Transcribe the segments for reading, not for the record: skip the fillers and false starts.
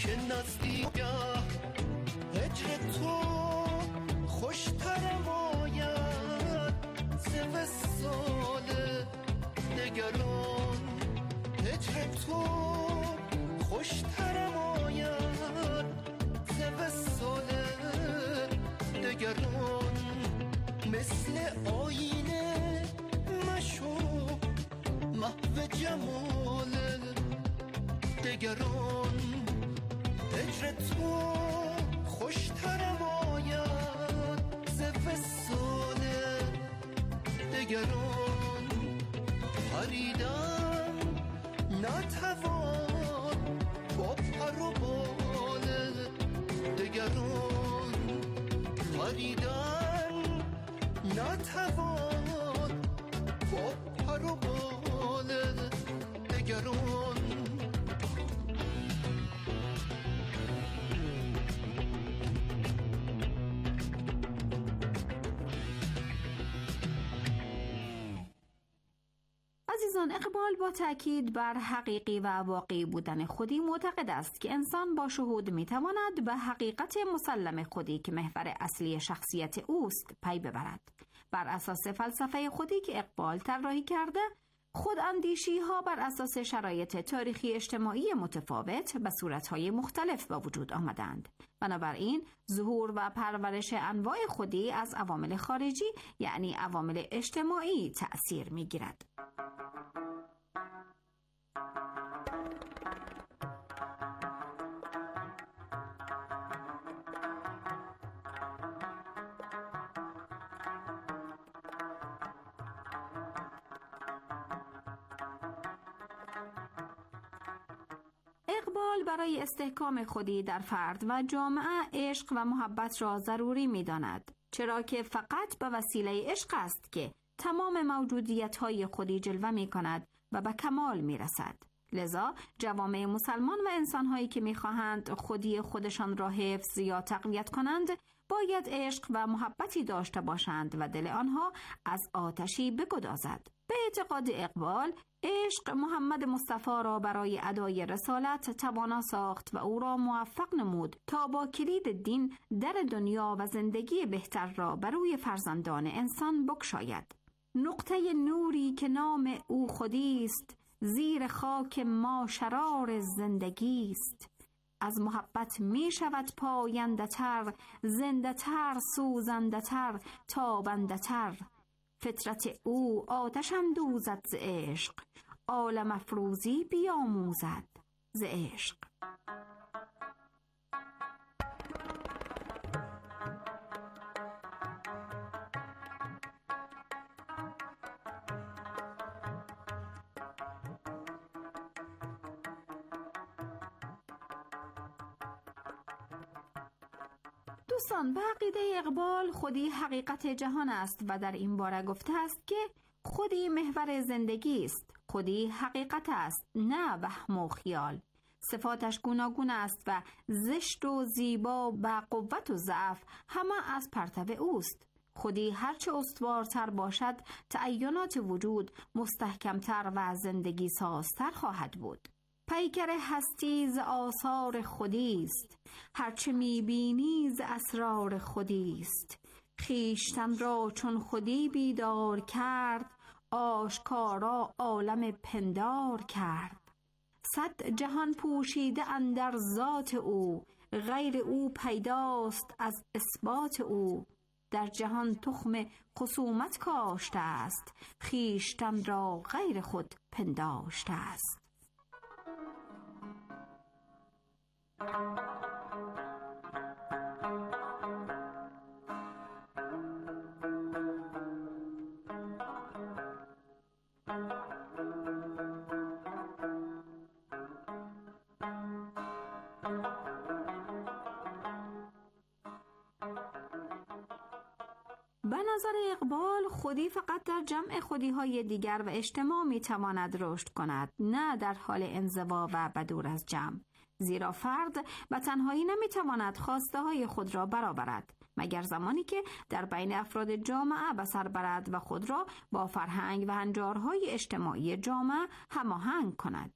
که نزدیکه هجر تو خوشترم آید ز وصال دگران. هجر تو خوشترم آید ز وصال دگران. مثل آینه مشو محو جمال دگران. هجر تو خوشترم آید ز وصال دگران. پریدم نتوان با پر و بال دگران. پریدم نتوان با پر و بال دگران. عزیزان، اقبال با تأکید بر حقیقی و واقعی بودن خودی معتقد است که انسان با شهود میتواند به حقیقت مسلم خودی که محور اصلی شخصیت اوست پی ببرد. بر اساس فلسفه خودی که اقبال طراحی کرده، خود اندیشی ها بر اساس شرایط تاریخی اجتماعی متفاوت به صورتهای مختلف به وجود آمدند. بنابراین ظهور و پرورش انواع خودی از عوامل خارجی یعنی عوامل اجتماعی تأثیر میگیرد. اقبال برای استحکام خودی در فرد و جامعه عشق و محبت را ضروری می داند، چرا که فقط به وسیله عشق است که تمام موجودیت‌های خودی جلوه می کند و به کمال می رسد. لذا جوامع مسلمان و انسان‌هایی که می خواهند خودی خودشان را حفظ یا تقویت کنند باید عشق و محبتی داشته باشند و دل آنها از آتشی بگدازد. به اعتقاد اقبال، عشق محمد مصطفی را برای ادای رسالت توانا ساخت و او را موفق نمود تا با کلید دین در دنیا و زندگی بهتر را بر روی فرزندان انسان بگشاید. نقطه نوری که نام او خودی است، زیر خاک ما شرار زندگی است. از محبت می شود پاینده تر، زنده تر، سوزنده تر، تابنده تر. فطرت او آتشم دوزد ز عشق، عالم افروزی بیاموزد ز عشق. دوستان، به عقیده اقبال خودی حقیقت جهان است و در این باره گفته است که خودی محور زندگی است. خودی حقیقت است، نه وهم و خیال. صفاتش گوناگون است و زشت و زیبا و قوت و ضعف همه از پرتو اوست. خودی هرچه استوارتر باشد، تعینات وجود مستحکمتر و زندگی سازتر خواهد بود. پیکر هستی ز آثار خودی است، هرچه میبینی ز اسرار خودی است. خویشتن را چون خودی بیدار کرد، آشکارا عالم پندار کرد. صد جهان پوشیده اندر ذات او، غیر او پیداست از اثبات او. در جهان تخم خصومت کاشته است، خویشتن را غیر خود پنداشته است. به نظر اقبال خودی فقط در جمع خودی‌های دیگر و اجتماع می‌تواند رشد کند، نه در حال انزوا و بدور از جمع. زیرا فرد به تنهایی نمی‌تواند خواسته‌های خود را برآورد مگر زمانی که در بین افراد جامعه به سر برد و خود را با فرهنگ و هنجارهای اجتماعی جامعه هماهنگ کند.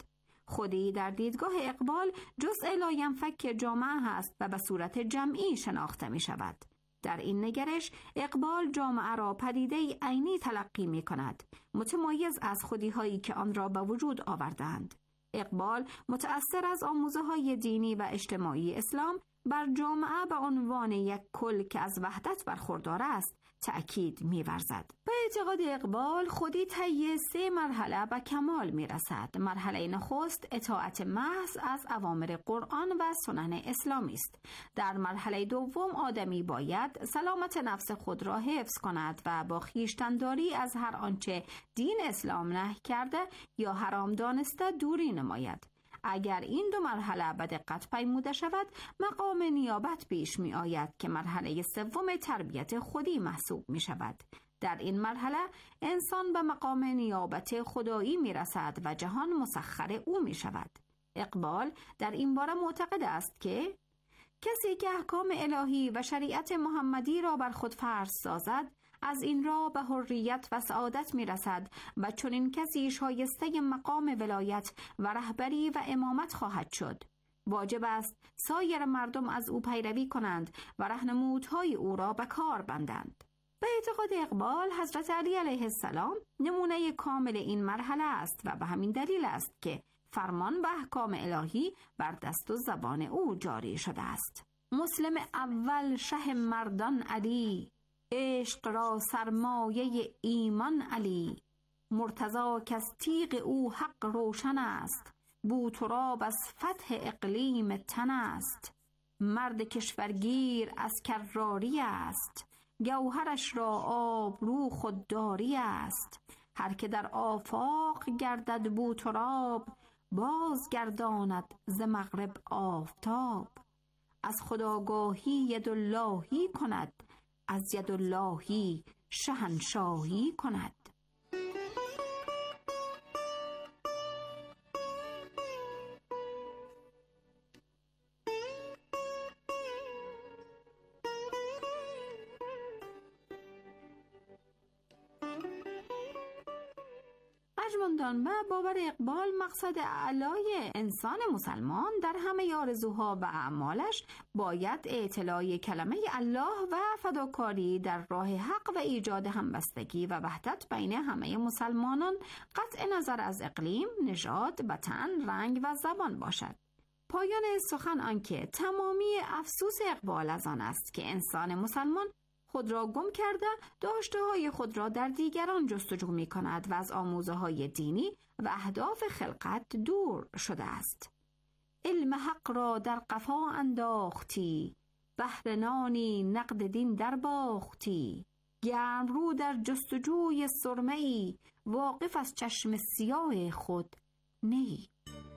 خودی در دیدگاه اقبال جزء لاینفک جامعه هست و به صورت جمعی شناخته می شود. در این نگرش اقبال جامعه را پدیده عینی تلقی می کند، متمایز از خودی هایی که آن را به وجود آوردند. اقبال متأثر از آموزه های دینی و اجتماعی اسلام بر جامعه به عنوان یک کل که از وحدت برخوردار است تأکید می‌ورزد. به اعتقاد اقبال خودی طی 3 مرحله به کمال می‌رسد. مرحله نخست اطاعت محض از اوامر قرآن و سنن اسلامی است. در مرحله دوم آدمی باید سلامت نفس خود را حفظ کند و با خویشتن‌داری از هر آنچه دین اسلام نهی کرده یا حرام دانسته دوری نماید. اگر این 2 مرحله به دقت پیموده شود، مقام نیابت پیش می آید که مرحله سوم تربیت خودی محسوب می شود. در این مرحله انسان به مقام نیابت خدایی می رسد و جهان مسخر او می شود. اقبال در این باره معتقد است که کسی که احکام الهی و شریعت محمدی را بر خود فرض سازد، از این را به حریت و سعادت می رسد و چنین کسی شایسته مقام ولایت و رهبری و امامت خواهد شد. واجب است سایر مردم از او پیروی کنند و راهنمودهای او را به کار بندند. به اعتقاد اقبال حضرت علی علیه السلام نمونه کامل این مرحله است و به همین دلیل است که فرمان و احکام الهی بر دست و زبان او جاری شده است. مسلم اول شه مردان علی، عشق را سرمایه ایمان علی. مرتضی که از تیغ او حق روشن است، بوتراب از فتح اقلیم تن است. مرد کشورگیر از کراری است، گوهرش را آبرو خودداری است. هر که در آفاق گردد بوتراب، باز گرداند ز مغرب آفتاب. از خداگاهی یداللهی کند، از یداللهی شهنشاهی کند. ارجمندان و باور اقبال مقصد اعلای انسان مسلمان در همه آرزوها و اعمالش باید اطلاع کلمه الله و فداکاری در راه حق و ایجاد همبستگی و وحدت بین همه مسلمانان، قطع نظر از اقلیم، نژاد، وطن، رنگ و زبان باشد. پایان سخن آنکه تمامی افسوس اقبال از آن است که انسان مسلمان خود را گم کرده، داشته های خود را در دیگران جستجو می کند و از آموزه های دینی و اهداف خلقت دور شده است. علم حق را در قفا انداختی، بهر نانی نقد دین در باختی. گرم رو در جستجوی سرمه‌ای، واقف از چشم سیاه خود نی.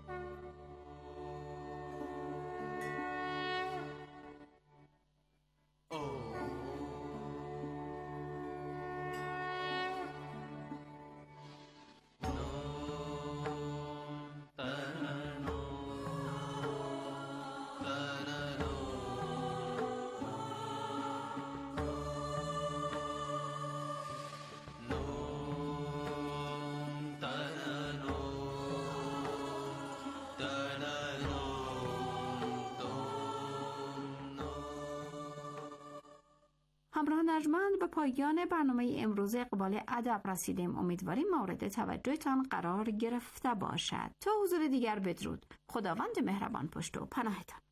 همراهان ارجمند، به پایان برنامه امروز اقبال ادب رسیدیم. امیدواریم مورد توجهتان قرار گرفته باشد. تا حضور دیگر بدرود. خداوند مهربان پشت و پناهتان.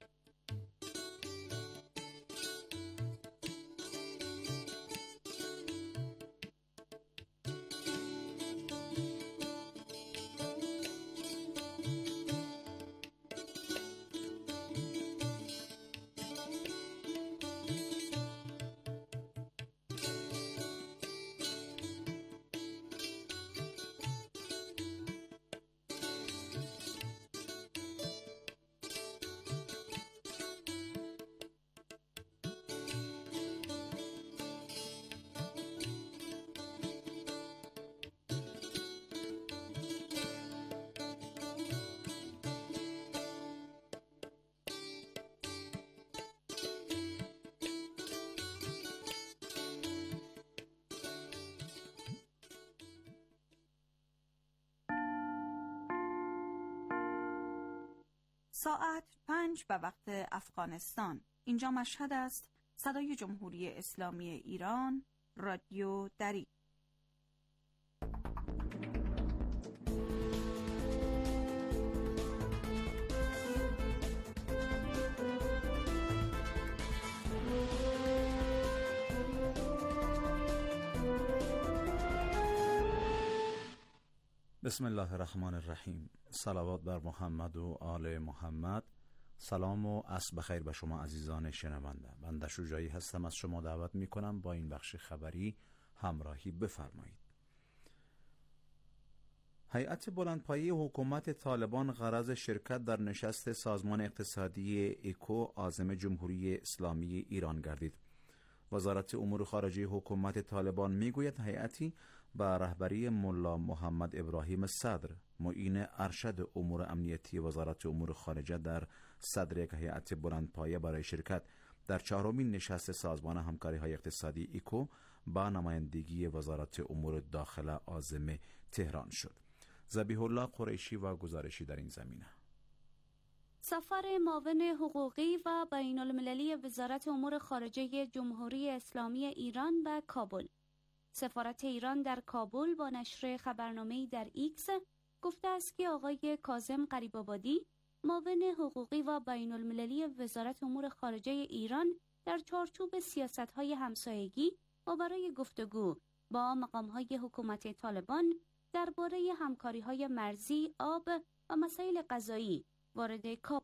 ساعت 5 به وقت افغانستان. اینجا مشهد است. صدای جمهوری اسلامی ایران، رادیو دری. بسم الله الرحمن الرحیم. صلوات بر محمد و آل محمد. سلام و عصر بخیر به شما عزیزان شنونده. بنده شجاعی هستم، از شما دعوت می کنم با این بخش خبری همراهی بفرمایید. هیئت بلندپایه حکومت طالبان غرض شرکت در نشست سازمان اقتصادی اکو عازم جمهوری اسلامی ایران گردید. وزارت امور خارجه حکومت طالبان میگوید هیئتی به رهبری ملا محمد ابراهیم صدر، معین ارشد امور امنیتی وزارت امور خارجه در صدر یک هیئت بلندپایه برای شرکت در 4مین نشست سازمان همکاری‌های اقتصادی اکو با نمایندگی وزارت امور داخله عازم تهران شد. ذبیح الله قریشی و گزارشی در این زمینه. سفر معاون حقوقی و بین المللی وزارت امور خارجه جمهوری اسلامی ایران به کابل. سفارت ایران در کابل با نشر خبرنامه‌ای در ایکس گفته است که آقای کاظم غریب‌آبادی، معاون حقوقی و بین المللی وزارت امور خارجه ایران، در چارچوب سیاست‌های همسایگی و برای گفتگو با مقام‌های حکومت طالبان درباره همکاری‌های مرزی، آب و مسائل قضایی وارد کابل.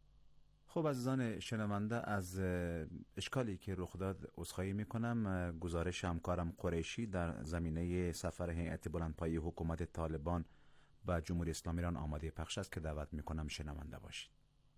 خب عزیزان شنونده، از اشکالی که رخ داد عذرخواهی میکنم. گزارش همکارم قریشی در زمینه سفر هیئت بلندپایه حکومت طالبان به جمهوری اسلامی ایران آماده پخش است که دعوت میکنم شنونده باشید.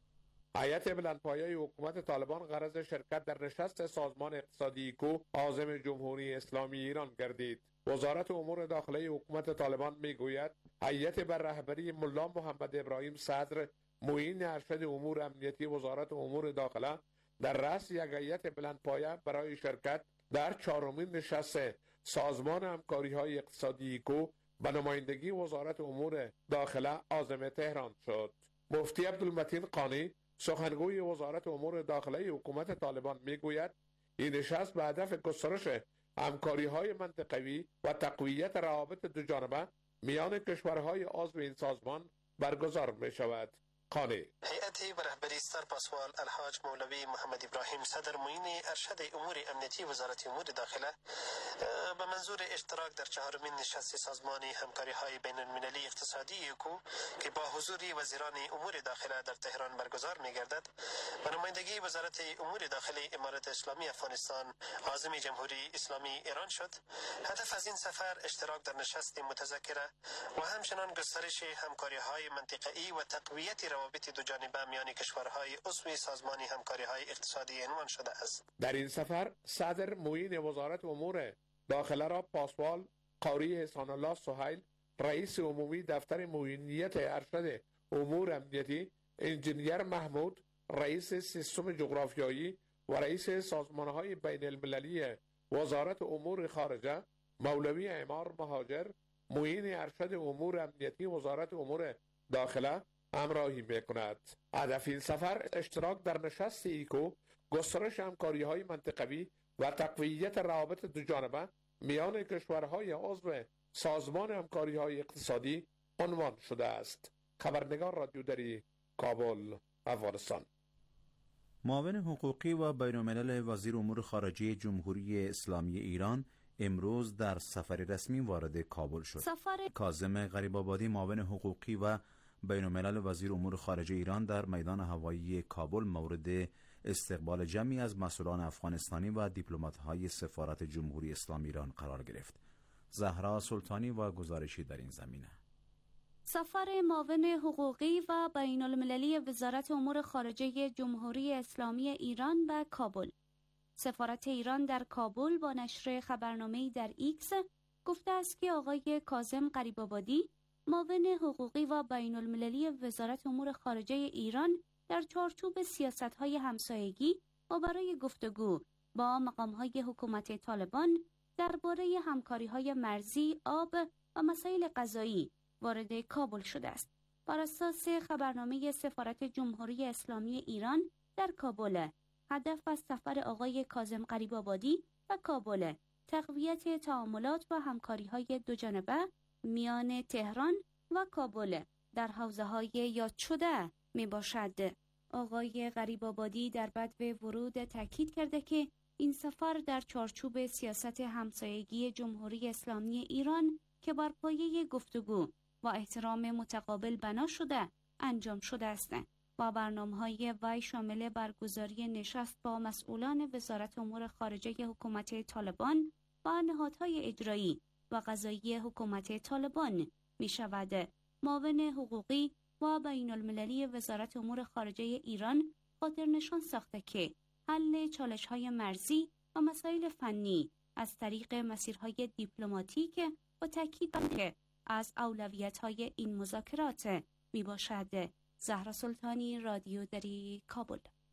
هیئت بلندپایه حکومت طالبان غرض شرکت در نشست سازمان اقتصادی اکو عازم جمهوری اسلامی ایران گردید. وزارت امور داخله حکومت طالبان میگوید هیئت بر رهبری ملا محمد ابراهیم صدر، معین ارشد امور امنیتی وزارت امور داخله، در رأس یک هیئت بلندپایه برای شرکت در 4مین نشست سازمان همکاری‌های اقتصادی اکو به نمایندگی وزارت امور داخله عازم تهران شد. مفتی عبدالمتین قانی، سخنگوی وزارت امور داخله حکومت طالبان میگوید این نشست به هدف گسترش همکاری‌های منطقوی و تقویت روابط دوجانبه میان کشورهای عضو این سازمان برگزار می شود. قانی: هیئتی به رهبری سرپرسوال الحاج مولوی محمد ابراهیم صدر، معین ارشد امور امنیتی وزارت امور داخله، به منظور اشتراک در 4مین نشست سازمان همکاری‌های بین المللی اقتصادی اکو که با حضور وزیران امور داخله در تهران برگزار می‌گردد، به نمایندگی وزارت امور داخله امارات اسلامی افغانستان عازم جمهوری اسلامی ایران شد. هدف از این سفر اشتراک در نشست متذکره و همچنان گسترش همکاری‌های منطقه‌ای و تقویت روابط دوجانبه میان کشورهای عضو سازمان همکاری‌های اقتصادی عنوان شده است. در این سفر صدر معین وزارت امور داخله را پاسوال قاری احسان الله سهیل، رئیس عمومی دفتر معینیت ارشد امور امنیتی انجینیر محمود، رئیس سیستم جغرافیایی و رئیس سازمان‌های بین المللی وزارت امور خارجه مولوی عمار مهاجر، معین ارشد امور امنیتی وزارت امور داخله همراهی میکند. هدف این سفر اشتراک در نشست اکو، گسترش همکاری‌های منطقوی و تقویت روابط دوجانبه میان کشورهای عضو سازمان همکاری‌های اقتصادی عنوان شده است. خبرنگار رادیو دری، کابل، افغانستان. معاون حقوقی و بین‌الملل وزیر امور خارجه جمهوری اسلامی ایران امروز در سفر رسمی وارد کابل شد. کاظم غریب‌آبادی، معاون حقوقی و بین‌الملل وزیر امور خارجه ایران، در میدان هوایی کابل مورد استقبال جمعی از مسئولان افغانستانی و دیپلمات‌های سفارت جمهوری اسلامی ایران قرار گرفت. زهرا سلطانی و گزارشی در این زمینه. سفر معاون حقوقی و بین المللی وزارت امور خارجه جمهوری اسلامی ایران به کابل. سفارت ایران در کابل با نشر خبرنامه‌ای در ایکس گفته است که آقای کاظم غریب‌آبادی، معاون حقوقی و بین المللی وزارت امور خارجه ایران، در چارچوب سیاست‌های همسایگی و برای گفتگو با مقام‌های حکومت طالبان درباره همکاری‌های مرزی، آب و مسائل قضایی وارد کابل شده است. بر اساس خبرنامه سفارت جمهوری اسلامی ایران در کابل، هدف از سفر آقای کاظم غریب‌آبادی و کابل تقویت تعاملات و همکاری‌های دوجانبه میان تهران و کابل در حوزه‌های یاد شده می باشد. آقای غریب‌آبادی در بدو ورود تاکید کرده که این سفر در چارچوب سیاست همسایگی جمهوری اسلامی ایران که بر پایه گفتگو و احترام متقابل بنا شده انجام شده است و برنامه‌های وی شامل برگزاری نشست با مسئولان وزارت امور خارجه حکومت طالبان و نهادهای اجرایی و قضایی حکومت طالبان می شود. معاون حقوقی و بین المللی وزارت امور خارجه ایران خاطر نشان ساخته که حل چالش‌های مرزی و مسائل فنی از طریق مسیرهای دیپلماتیک و تاکید که از اولویت‌های این مذاکرات می باشد. زهرا سلطانی، رادیو دری، کابل.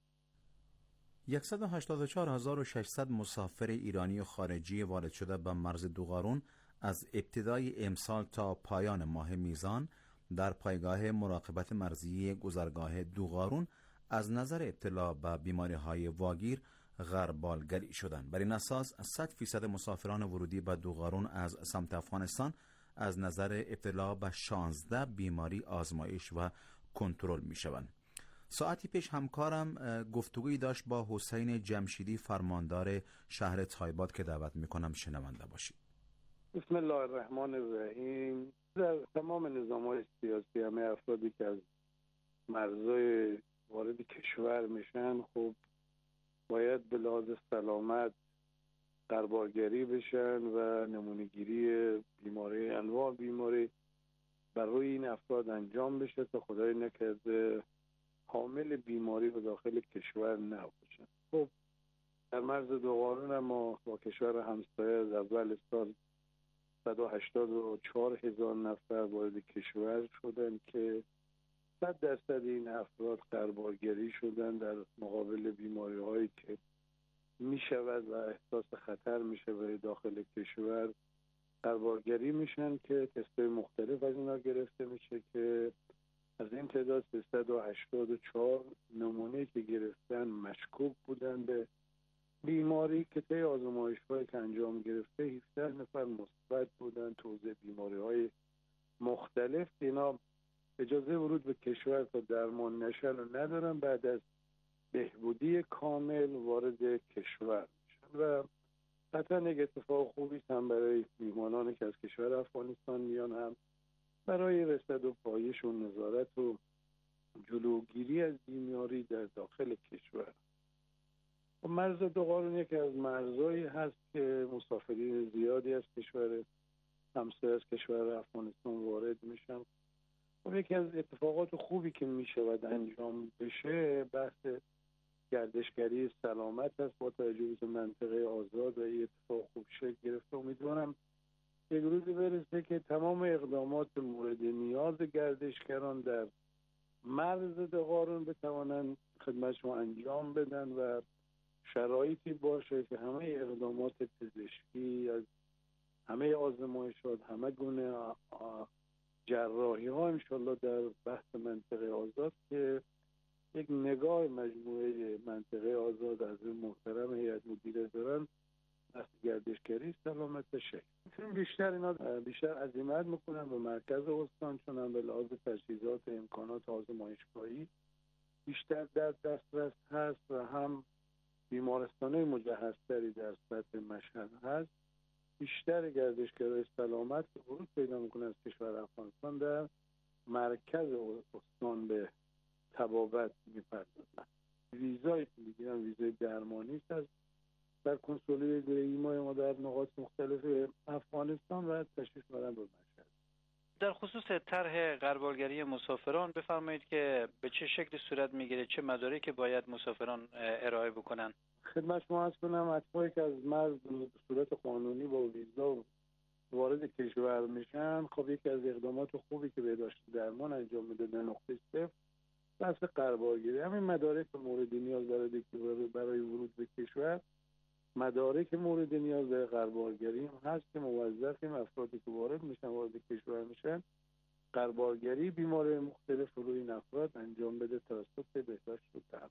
184,600 مسافر ایرانی و خارجی وارد شده به مرز دوغارون از ابتدای امسال تا پایان ماه میزان در پایگاه مراقبت مرزی گذرگاه دوغارون از نظر ابتلا به بیماری‌های واگیر غربالگری شدند. بر این اساس 100% مسافران ورودی به دوغارون از سمت افغانستان از نظر ابتلا به 16 بیماری آزمایش و کنترل می شوند. ساعتی پیش همکارم گفتگویی داشت با حسین جمشیدی، فرماندار شهر تایباد که دعوت می کنم شنونده باشید. بسم الله الرحمن الرحیم. در تمام نظام‌های سیاسی همه افرادی که از مرزهای وارد کشور میشن خب باید به لحاظ سلامت غربالگری بشن و نمونه‌گیری بیماری انواع بیماری بر روی این افراد انجام بشه تا خدای نکرده حامل بیماری به داخل کشور نباشن. خب در مرز دوغارون ما با کشور همسایه از اول سال 184,000 نفر وارد کشور شدن که 100% این افراد غربالگری شدن در مقابل بیماری هایی که می شود و احساس خطر می شود داخل کشور غربالگری میشن که تست‌های مختلف از اینا گرفته میشه که از این تعداد 384 نمونه که گرفتن مشکوک بودن به بیماری که طی آزمایش‌هایی که انجام گرفته 17 نفر مثبت بودن توزیع بیماری‌های مختلف. اینا اجازه ورود به کشور تا درمان نشن و ندارن، بعد از بهبودی کامل وارد کشور میشن و قطعا یک اتفاق خوبی هم برای میهمانانی که از کشور افغانستان میان، هم برای رصد و پایش و نظارت و جلوگیری از بیماری در داخل کشور. و مرز دوغارون یکی از مرزهایی هست که مسافرین زیادی از کشور همسایه از کشور افغانستان وارد میشن. و یکی از اتفاقات خوبی که میشود انجام بشه بحث گردشگری سلامت است با توجه به منطقه آزاد و این اتفاق خوب شکل گرفته. امیدوارم یک روزی برسه که تمام اقدامات مورد نیاز گردشگران در مرز دوغارون بتوانند خدمت شما انجام بدن و شرایطی باشه که همه اقدامات پزشکی از همه آزمایشات، همه گونه جراحی ها انشالله در بحث منطقه آزاد که یک نگاه مجموعه منطقه آزاد از این محترم هیئت مدیره دارن بحث گردشگری سلامت شکل بیشتر اینا بیشتر عزیمت میکنن به مرکز استان، چون هم به لحاظ تجهیزات امکانات آزمایشگاهی بیشتر در دسترس هست و هم بیمارستان‌های مجهزتری در سطح مشهد هست. بیشتر گردشگرای سلامت که ورود پیدا میکنن از کشور افغانستان در مرکز استان به طبابت میپردازن. ویزایی که میگیرن ویزای درمانی است در کنسولی دائمی ما در نقاط مختلف افغانستان و تشریف میبرن به مشهد. در خصوص طرح غربالگری مسافران بفرمایید که به چه شکل صورت میگیره، چه مدارکی باید مسافران ارائه بکنن؟ خدمت شما عرض کنم اتفاقی که از مرز به صورت قانونی با ویزا وارد کشور میشن، خب یکی از اقدامات خوبی که بهداشت درمان انجام میده در نقطه صفر بحث غربالگری. همین مدارک مورد نیاز داره برای ورود به کشور، مدارک مورد نیاز در غربالگری هم هست که موظفیم افرادی که وارد میشن وارد کشور میشن غربالگری بیماری مختلف روی این افراد انجام بده توسط بهداشت و درمان.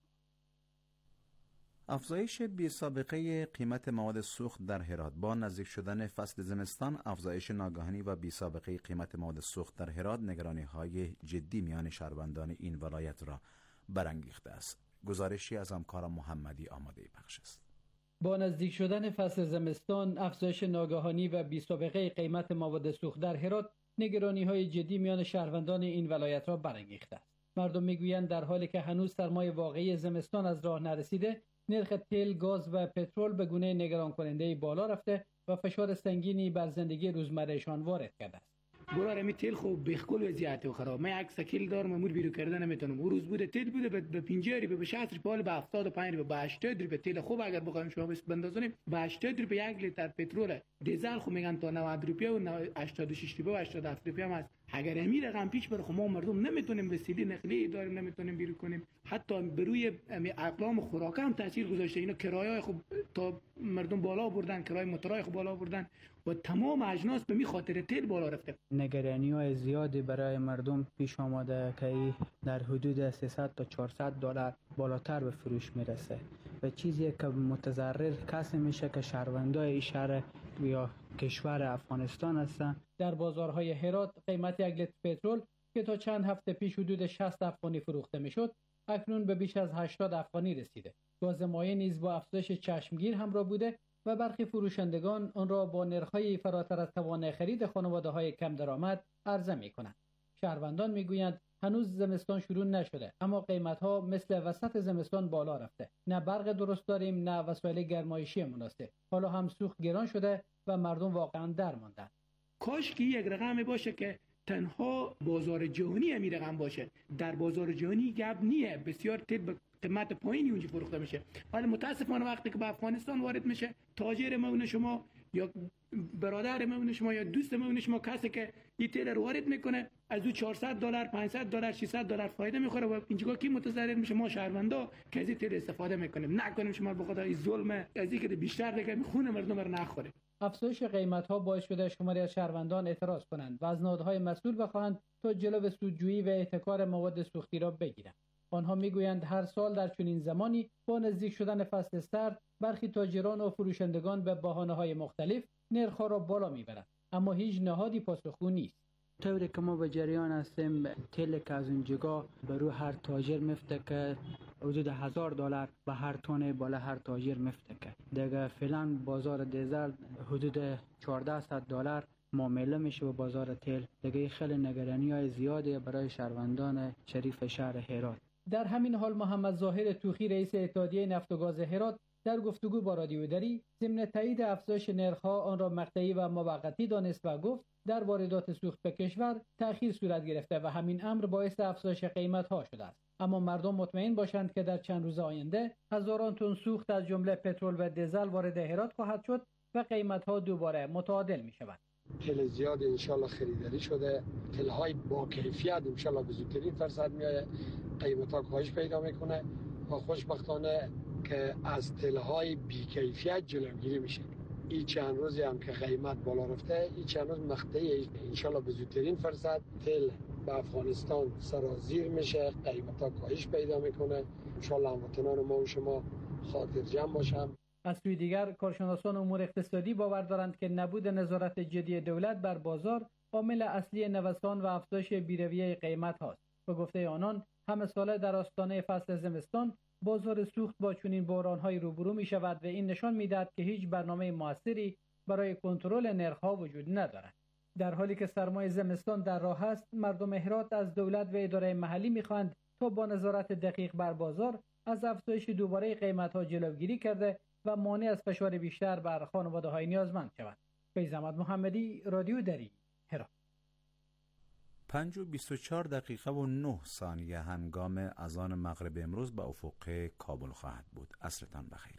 افزایش بی‌سابقه قیمت مواد سوخت در هرات با نزدیک شدن فصل زمستان، افزایش ناگهانی و بی‌سابقه قیمت مواد سوخت در هرات نگرانی‌های جدی میان شهروندان این ولایت را برانگیخته است. گزارشی از همکارم محمدی آماده پخش است. با نزدیک شدن فصل زمستان، افزایش ناگهانی و بی‌سابقه قیمت مواد سوخت در هرات نگرانی‌های جدی میان شهروندان این ولایت را برانگیخته است. مردم میگویند در حالی که هنوز سرمای واقعی زمستان از راه نرسیده، نرخ تیل، گاز و پترول به گونه نگران کننده بالا رفته و فشار سنگینی بر زندگی روزمرهشان وارد کرده است. برای می تیل خوب بخکل وضعیت و خراب. من یک سکیل دارم امور بیرو کردن نمیتونم. اون روز بوده تیل بوده به 50 ریال به 60 ریال به 75 ریال به 80 ریال تیل خوب اگر بخوایم شما بندازیم به 80 ریال به 1 لیتر پترول دیزل خو میگن تا 90 روپیه و 86 ریال و 87 روپیه هم است. اگر همین رقم پیش بره خب ما مردم نمیتونیم وسیله نقلیه داریم نمیتونیم بیرو کنیم. حتی بروی اقلام خوراک هم تاثیر گذاشته. اینا کرایه خوب تا مردم بالا بردن، کرایه موتورای خوب بالا بردن و تمام اجناس به می خاطر تیل بالا رفته. نگرانی‌های زیادی برای مردم پیش آمده که در حدود 300 تا 400 دلار بالاتر به فروش میرسه و چیزی که متضرر کسی میشه که شهروندای شهر یا کشور افغانستان هستن. در بازارهای هرات قیمت یک لیتر پترول که تا چند هفته پیش حدود 60 افغانی فروخته میشد، اکنون به بیش از 80 افغانی رسیده. گاز مایع نیز با افزایش چشمگیر همراه بوده و برخی فروشندگان آن را با نرخ‌های فراتر از توان خرید خانواده‌های کم درآمد عرضه می‌کنند. شهروندان می‌گویند هنوز زمستان شروع نشده اما قیمت‌ها مثل وسط زمستان بالا رفته. نه برق درست داریم نه وسایل گرمایشی مناسب. حالا هم سوخت گران شده و مردم واقعا درماندند. کاش که یک رقمی باشه که تنها بازار جهانی همین رقم باشه. در بازار جهانی گپ نیه، بسیار تیل به قیمت پایینی اونجا فروخته میشه. ولی متاسفانه وقتی که به افغانستان وارد میشه، تاجر ما شما یا برادر ما شما یا دوست ما شما کسی که این تیل رو وارد میکنه از او 400 دلار 500 دلار 600 دلار فایده میخوره و اینجا کی متضرر میشه؟ ما شهروندا که از این تیل استفاده میکنیم. نکنیم شما به خاطر این ظلم از اینکه بیشتر دیگه خون مردم رو نخوره. افزایش قیمت‌ها باعث شده شماری از شهروندان اعتراض کنند و از نهادهای مسئول بخواهند تا جلو سودجویی و احتکار مواد سوختی را بگیرند. آنها میگویند هر سال در چنین زمانی با نزدیک شدن فصل سرد برخی تاجران و فروشندگان به بهانه‌های مختلف نرخ‌ها را بالا میبرند اما هیچ نهادی پاسخگو نیست. طوری که ما به جریان هستیم تیل که از اونجا برای هر تاجر میفته که حدود 1000 دلار به هر تونه بالا هر تاجر میفته که دیگه فعلا بازار دیزل حدود 1400 دلار معامله میشه و بازار تیل دیگه خیلی نگرانی‌های زیادی برای شهروندان شریف شهر هرات. در همین حال محمد ظاهر توخی رئیس اتحادیه نفت و گاز هرات در گفتگو با رادیو دری ضمن تایید افزایش نرخ‌ها آن را مقطعی و موقتی دانست و گفت در واردات سوخت به کشور تأخیر صورت گرفته و همین امر باعث افزایش قیمت‌ها شده است. اما مردم مطمئن باشند که در چند روز آینده هزاران تن سوخت از جمله پترول و دیزل وارد هرات خواهد شد و قیمت‌ها دوباره متعادل می‌شود. تیل زیاد انشالله خریداری شده، تیل‌های با کیفیت انشالله به زودترین فرصت میاد، قیمت‌ها کاهش پیدا میکنه و خوشبختانه که از تیل‌های بی کیفیت جلوگیری میشه. این چند روزی هم که قیمت بالا رفته، این چند روز مقطعی انشالله به زودترین فرصت تیل به افغانستان سرازیر میشه، قیمت‌ها کاهش پیدا میکنه. انشالله هموطنان ما و شما خاطر جمع باشن. از سوی دیگر کارشناسان امور اقتصادی باور دارند که نبود نظارت جدی دولت بر بازار عامل اصلی نوسان و افزایش بی‌رویه قیمت هاست. به گفته آنان همه ساله در آستانه فصل زمستان بازار سوخت با چنین بحران‌های روبرو می شود و این نشان می‌دهد که هیچ برنامه موثری برای کنترل نرخ‌ها وجود ندارد. در حالی که سرمای زمستان در راه است، مردم هرات از دولت و اداره محلی می‌خواهند تا با نظارت دقیق بر بازار از افزایش دوباره قیمت‌ها جلوگیری کرده و مانع از فشار بیشتر بر خانواده‌های نیازمند شود. فیض احمد محمدی، رادیو دری، هرات. 5:24 و 9 ثانیه هنگام اذان مغرب امروز به افق کابل خواهد بود. عصرتان بخیر.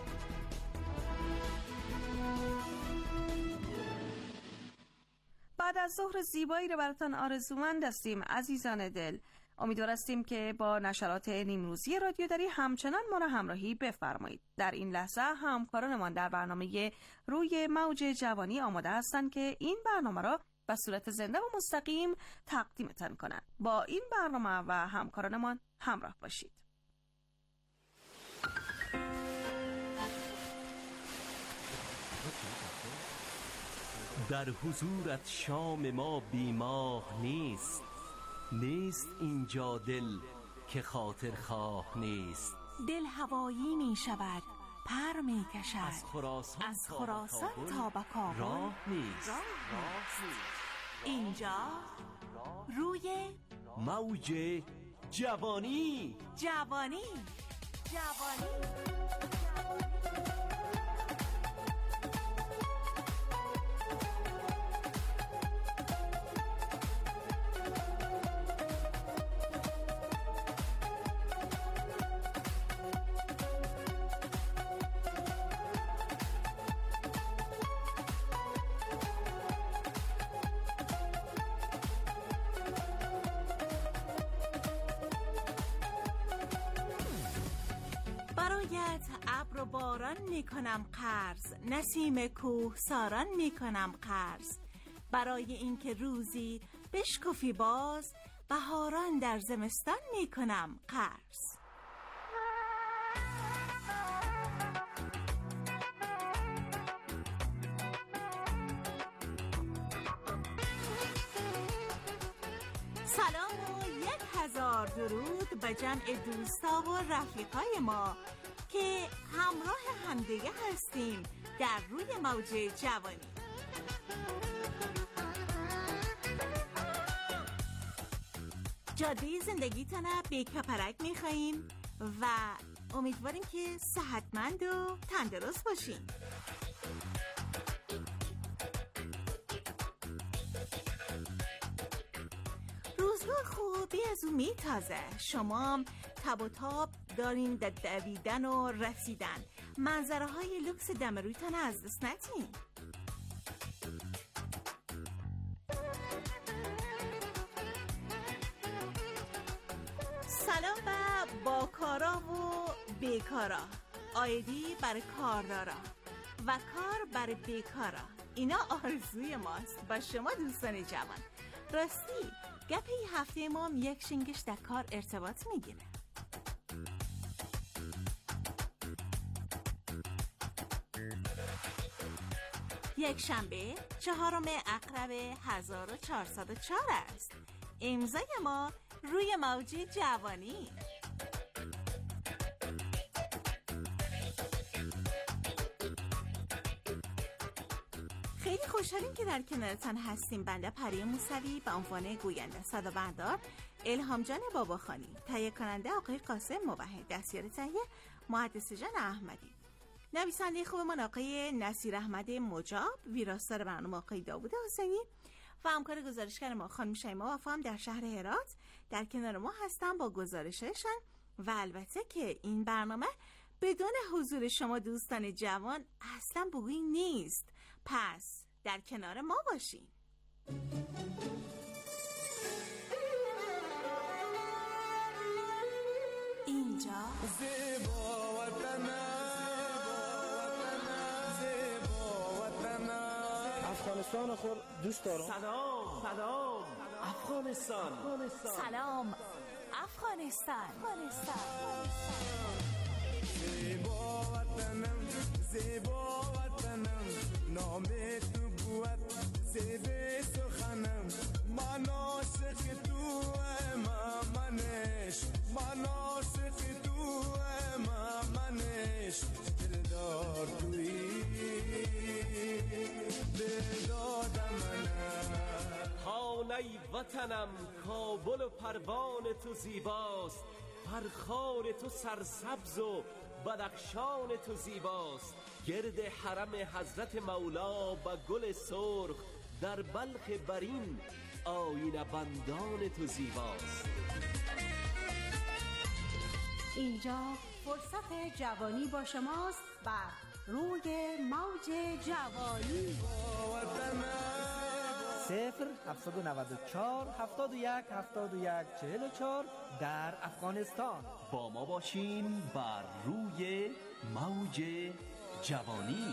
بعد بعد از ظهر زیبایی رو براتون آرزومند هستیم عزیزان دل. امیدوار هستیم که با نشرات نیمروزی رادیو دری همچنان ما را همراهی بفرمایید. در این لحظه همکارانمان در برنامه روی موج جوانی آماده هستند که این برنامه را به صورت زنده و مستقیم تقدیمتان کنند. با این برنامه و همکارانمان همراه باشید. در حضورت شام ما بیماه نیست، نیست اینجا دل که خاطر خواه نیست. دل هوایی می شود، پر می کشد، از خراسان تا به کابل راه نیست. اینجا روی موج جوانی. برایت ابر و باران میکنم قرض، نسیم کوه ساران میکنم قرض. برای اینکه روزی بشکفی باز، بهاران در زمستان میکنم قرض. سلام و 1000 درود به جمع دوستا و رفیقای ما که همراه همدیگه هستیم در روی موج جوانی. جاده زندگیتان بی کپرک میخواییم و امیدواریم که صحتمند و تندرست باشیم. روزگار خوبی از اون میتازه. شما تب و تاب دارین در دویدن و رسیدن. منظره های لوکس دم رویتان از دست ندین. سلام به باکارا و بیکارا، آیدی برای کاردارا و کار برای بیکارا. اینا آرزوی ماست با شما دوستان جوان. راستی گپی هفته ما یک شنگش در کار ارتباط میگیره. یک شنبه 4 اقرب 1404 است. امضای ما روی موج جوانی. خیلی خوشحالیم که در کنارتان هستیم. بنده پری موسوی به عنوان گوینده، صدابردار الهام جان باباخانی، تهیه کننده آقای قاسم موحد، دستیار تهیه مهندس جان احمدی، نویسنده خوبمان آقای نصیر احمد مجاب، ویراستار برنامه آقای داوود حسینی و همکار گزارشگر ما خانم شیما وفا هم در شهر هرات در کنار ما هستن با گزارششان. و البته که این برنامه بدون حضور شما دوستان جوان اصلا بگویی نیست. پس در کنار ما باشین. اینجا افغانستان خود دوست دارم. سلام افغانستان. سلام افغانستان. زیبا وطنم، زیبا وطنم، نام تو بود زیبا سخنم. من عاشق تو منش، من عاشق تو منش. دلدار تویی، دلدار منم. هان ای وطنم، کابل و پروان تو زیباست، پرخار تو سرسبز و بدخشان تو زیباست. گرد حرم حضرت مولا با گل سرخ، در بلخ برین آینه بندان تو زیباست. اینجا فرصت جوانی با شماست بر روی موج جوانی. 0794 71 71 44 در افغانستان. با ما باشین بر روی موج جوانی.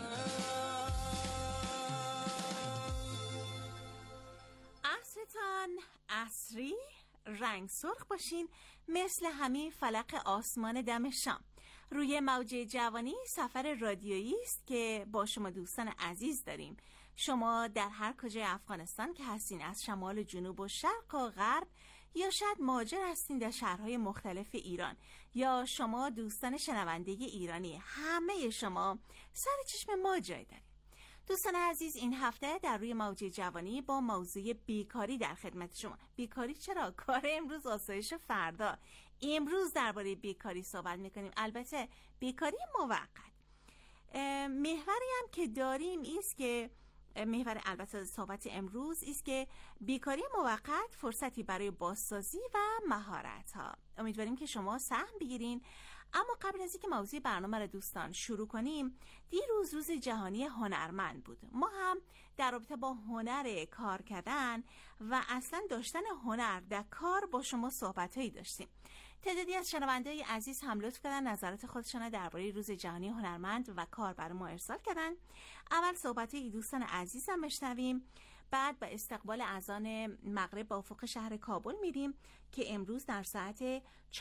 عصرتان عصری، رنگ سرخ باشین مثل همین فلق آسمان دم شام. روی موج جوانی سفر رادیویی است که با شما دوستان عزیز داریم. شما در هر کجای افغانستان که هستین، از شمال و جنوب و شرق و غرب، یا شاید مهاجر هستین در شهرهای مختلف ایران، یا شما دوستان شنونده ایرانی، همه شما سر چشم ما جای داریم. دوستان عزیز، این هفته در روی موج جوانی با موضوع بیکاری در خدمت شما. بیکاری چرا؟ کار امروز آسایش فردا. امروز درباره بیکاری صحبت میکنیم، البته بیکاری موقت. محوری هم که داریم است که محور البته صحبت امروز است که بیکاری موقت فرصتی برای بازسازی و مهارت ها. امیدواریم که شما سهم بگیرین. اما قبل از اینکه موضوع برنامه را دوستان شروع کنیم، دیروز روز جهانی هنرمند بود. ما هم در رابطه با هنر کار کردن و اصلا داشتن هنر در کار با شما صحبت‌هایی داشتیم. تعدادی از شنونده‌های عزیز هم لطف کردن نظرات خودشان درباره روز جهانی هنرمند و کار برای ما ارسال کردن. اول صحبت‌های دوستان عزیزم بشنویم، بعد به استقبال اذان مغرب با افق شهر کابل میریم که امروز در ساعت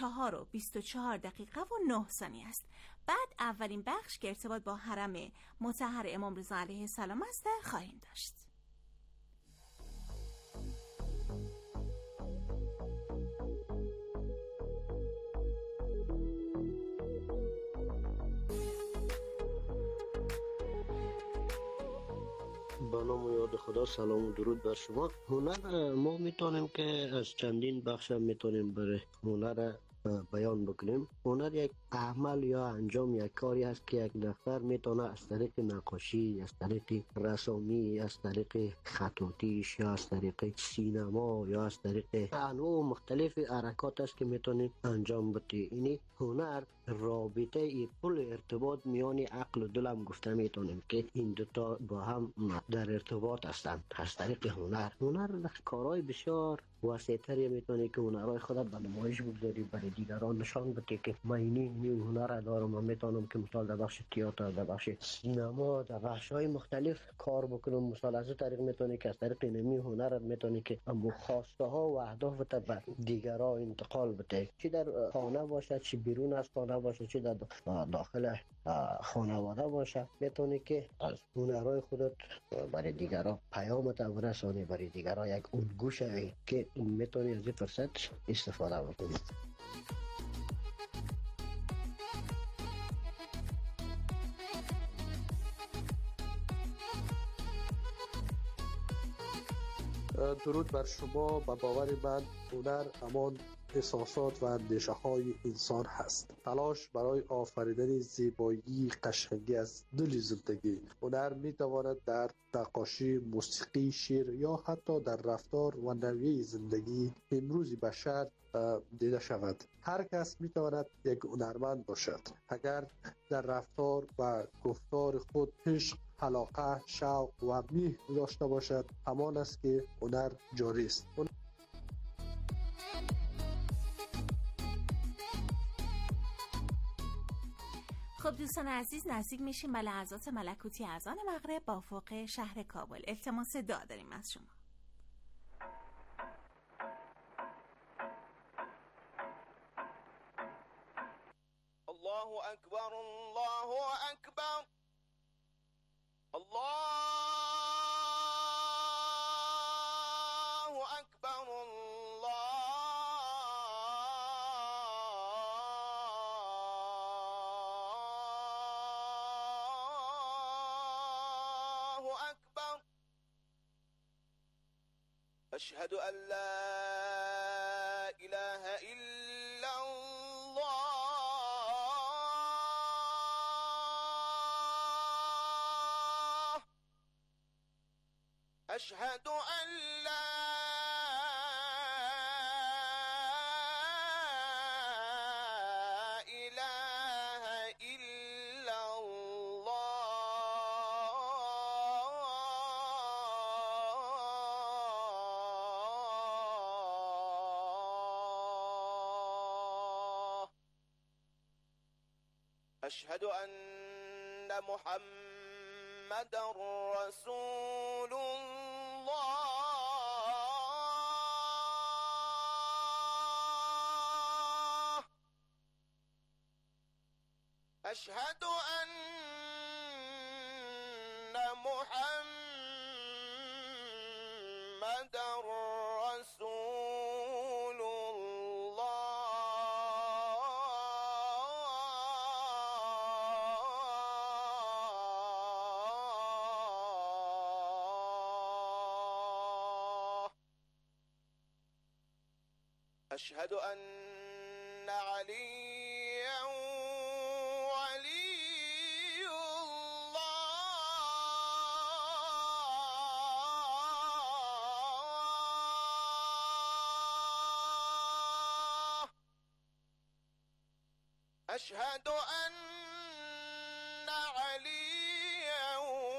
4:24 است. بعد اولین بخش که ارتباط با حرم مطهر امام رضا علیه السلام است خواهیم داشت. با نام و یاد خدا، سلام و درود بر شما. هنر ما میتونیم که از چندین بخش میتونیم برای هنر بیان بکنیم. هنر یک عمل یا انجام یک کاری است که یک نفر میتونه از طریق نقاشی، از طریق رسامی، از طریق خطاطیش، یا از طریق سینما، یا از طریق انواع مختلف حرکات است که میتونه انجام بده. یعنی هنر رابطه ای پل ارتباط میان عقل و دل هم گفته میتونیم که این دوتا با هم در ارتباط هستند از طریق هنر. هنر کارهای بسیار وسیع‌تری میتونه که هنرهای خود به نمایش بگذاری، برای دیگران نشان بده که من این هنر دارم. من میتونم که مثال در بخش تئاتر، در بخش سینما، در بخش‌های مختلف کار بکنم. مثال از طریق میتونه که از طریق نمی هنر میتونه که خواسته ها و اهداف به دیگران انتقال بده، چه در خانه باشه، چه بیرون از خانه باشه، چه در داخل خانواده باشه. میتونه که از هنرهای خودت برای دیگران پیامت برسانی، برای دیگران یک الگو شوی که میتونی از این فرصت استفاده بکنی. درود بر شما. به باور من هنر همان احساسات و اندیشه های انسان هست. تلاش برای آفریدن زیبایی قشنگی از دل زندگی. هنر می تواند در نقاشی، موسیقی، شعر یا حتی در رفتار و نوعی زندگی امروزی بشر دیده شود. هر کس می تواند یک هنرمند باشد اگر در رفتار و گفتار خود عشق، علاقه، شوق و میل داشته باشد. همان است که هنر جاری است. خب دوستان عزیز، نزدیک میشیم به لحظات ملکوتی اذان مغرب با افق شهر کابل. التماس دعا داریم از شما. الله اکبر، الله اکبر، الله اکبر، أشهد أن لا إله إلا الله، أشهد أن لا إله إلا الله، أشهد أن محمد رسول الله. أشهد أن محمد رسول الله. أشهد أن عليا ولي الله. أشهد أن عليا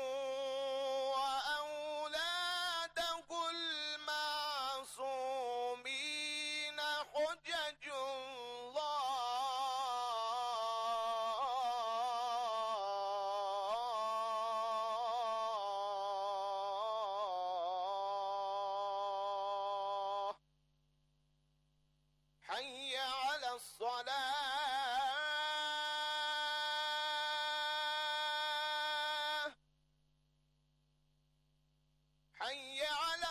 وأولاده المعصومين حجج الله. حي على الصلاة. حي على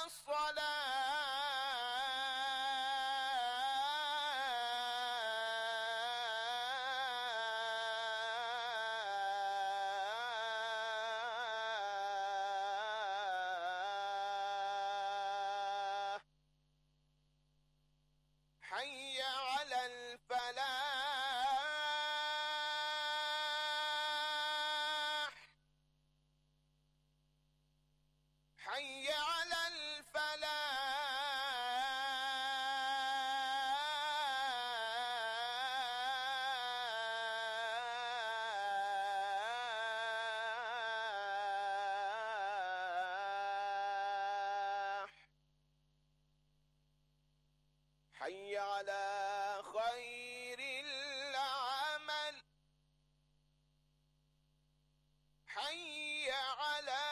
الصلاة. حي على الفلاح. حي على الفلاح. حي على خير العمل. حي على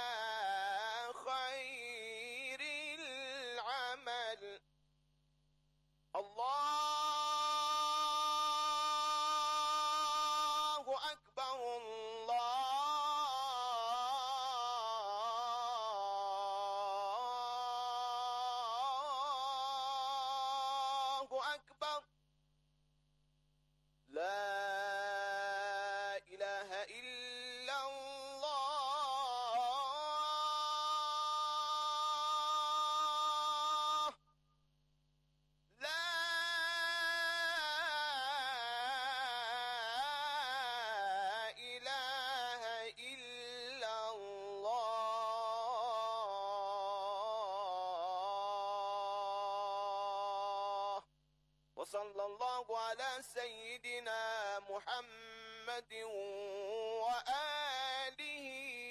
خير العمل. الله أكبر. الله أكبر. لا إله إلا الله. لا إله إلا الله. وصلى الله على سيدنا محمد وآله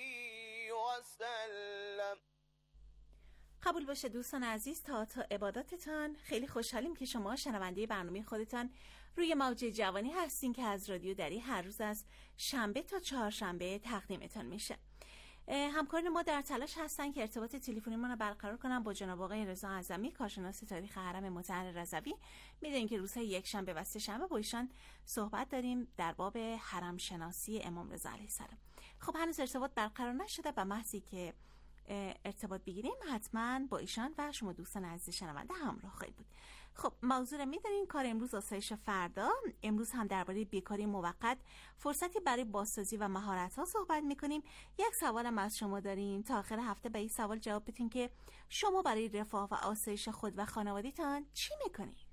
وسلم. قبول باشه دوستان عزیز، تا عباداتتان. خیلی خوشحالیم که شما شنونده برنامه خودتان روی موج جوانی هستین که از رادیو دری هر روز از شنبه تا چهارشنبه تقدیمتان میشه. همکاران ما در تلاش هستن که ارتباط تلفنی ما رو برقرار کنن با جناب آقای رضا اعظمی، کارشناس تاریخ حرم مطهر رضوی. میدونین که روزهای یکشنبه و سه‌شنبه با ایشان صحبت داریم در باب حرم شناسی امام رضا علیه السلام. خب هنوز ارتباط برقرار نشده و محضی که ارتباط بگیریم حتما با ایشان و شما دوستان عزیز شنونده همراه خواهید بود. خب موضوع رو میدونین، کار امروز آسایش فردا. امروز هم درباره بیکاری موقت، فرصتی برای بازسازی و مهارت‌ها صحبت میکنیم. یک سوالم از شما داریم، تا آخر هفته به این سوال جواب بدین که شما برای رفاه و آسایش خود و خانواده‌تان چی میکنید؟